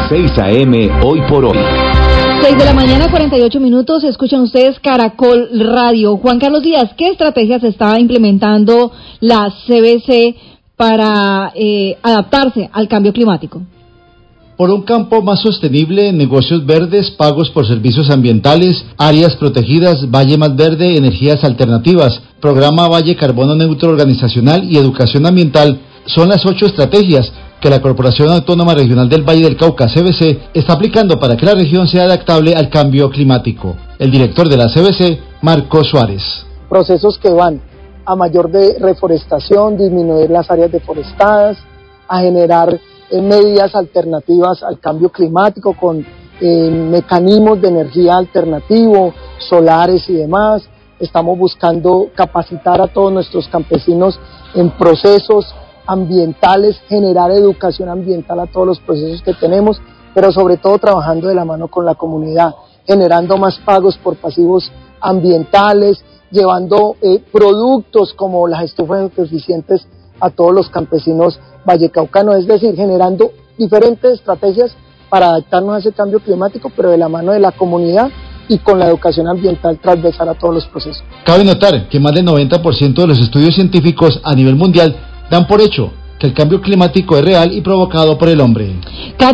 6 a.m. Hoy por Hoy. 6 de la mañana, 48 minutos, escuchan ustedes Caracol Radio. Juan Carlos Díaz, ¿qué estrategias está implementando la CBC para adaptarse al cambio climático? Por un campo más sostenible, negocios verdes, pagos por servicios ambientales, áreas protegidas, Valle Más Verde, energías alternativas, programa Valle Carbono Neutro Organizacional y educación ambiental son las 8 estrategias que la Corporación Autónoma Regional del Valle del Cauca, CBC, está aplicando para que la región sea adaptable al cambio climático. El director de la CBC, Marcos Suárez. Procesos que van a mayor de reforestación, disminuir las áreas deforestadas, a generar medidas alternativas al cambio climático con mecanismos de energía alternativo, solares y demás. Estamos buscando capacitar a todos nuestros campesinos en procesos ambientales, generar educación ambiental a todos los procesos que tenemos, pero sobre todo trabajando de la mano con la comunidad, generando más pagos por pasivos ambientales, llevando productos como las estufas eficientes a todos los campesinos vallecaucanos, es decir, generando diferentes estrategias para adaptarnos a ese cambio climático, pero de la mano de la comunidad y con la educación ambiental transversal a todos los procesos. Cabe notar que más del 90% de los estudios científicos a nivel mundial dan por hecho que el cambio climático es real y provocado por el hombre.